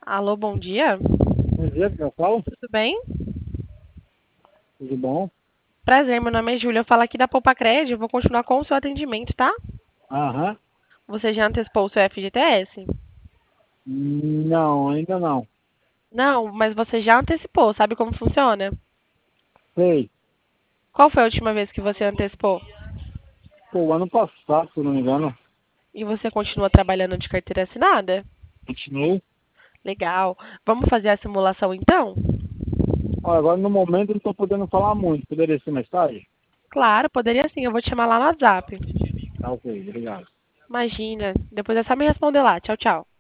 Alô, bom dia. Bom dia, pessoal. Tudo bem? Tudo bom? Prazer, meu nome é Júlia. Eu falo aqui da Poupa Eu vou continuar com o seu atendimento, tá? Aham. Você já antecipou o seu FGTS? Não, ainda não. Não, mas você já antecipou. Sabe como funciona? Sei. Qual foi a última vez que você antecipou? Pô, o ano passado, se não me engano, E você continua trabalhando de carteira assinada? continuou. Legal. Vamos fazer a simulação então? Olha, agora no momento eu não estou podendo falar muito. Poderia ser mais tarde? Claro, poderia sim. Eu vou te chamar lá no WhatsApp. Tá ok, obrigado. Imagina. Depois é só me responder lá. Tchau, tchau.